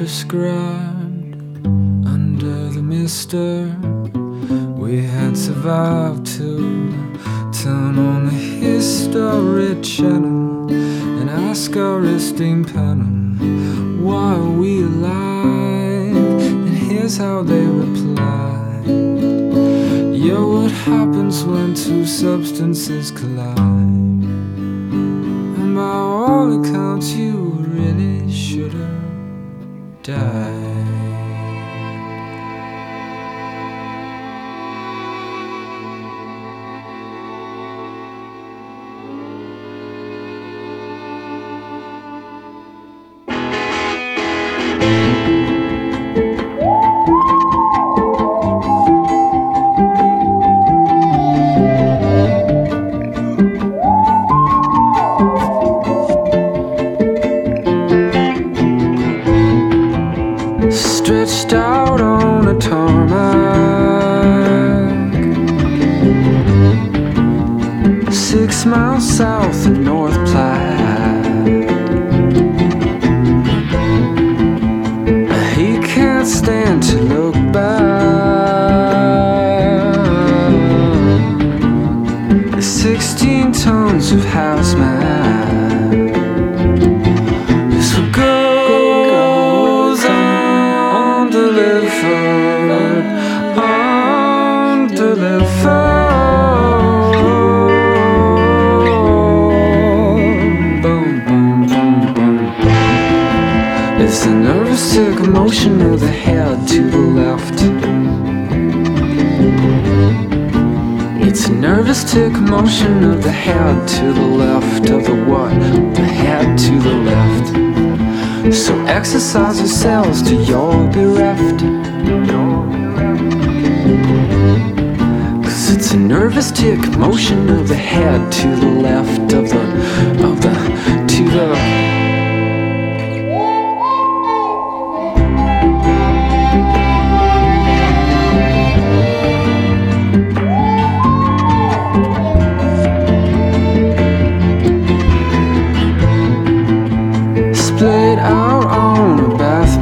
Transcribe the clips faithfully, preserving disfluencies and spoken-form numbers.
prescribed under the mister. We had survived to turn on the history channel and ask our esteemed panel, why are we alive? And here's how they replied: yo, what happens when two substances collide? And by all accounts you really should have died. Stretched out on a tarmac, six miles south of North Platte. He can't stand to look back. Sixteen tons of hazmat. This will go undelivered, undelivered. Boom, boom, boom, boom. It's a nervous tick motion of the head to the left. It's a nervous tick motion of the head to the left. Of the what? The head to the left. So exercise yourselves till you're bereft. Cause it's a nervous tick motion of the head to the left. Of the, of the, to the splayed out on a bath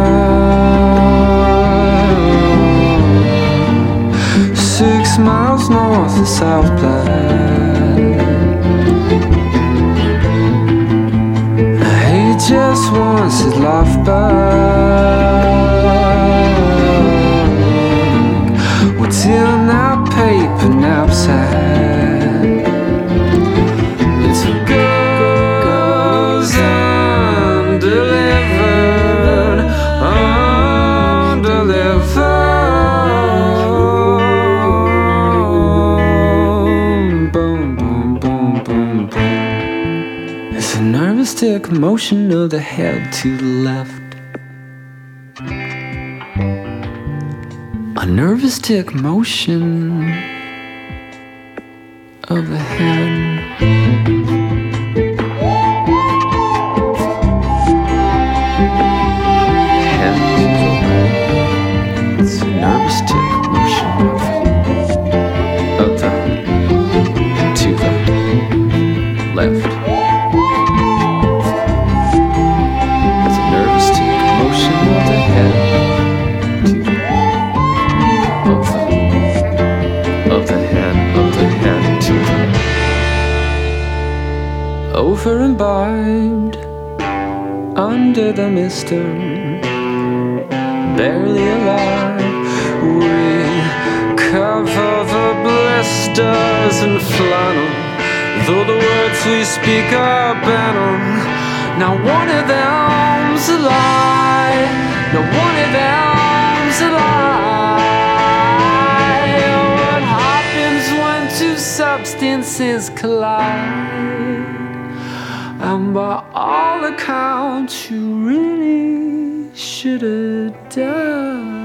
mat, six miles north of South Platte. He just wants his life back. What's in that paper knapsack? It's a goes undelivered, undelivered. Boom, boom, boom, boom, boom. It's a nervous tick motion of the head to the left. A nervous tick motion of the head. It's a nervous tick motion of the, to the left. It's a nervous tick motion of the head to the, of the, of the head, of the head to the, over imbibed under the mister. Barely alive, we cover the blisters in flannel, though the words we speak are banal. Now one of them's a lie, now one of them's a lie. What happens when two substances collide? And by all accounts you really should have died.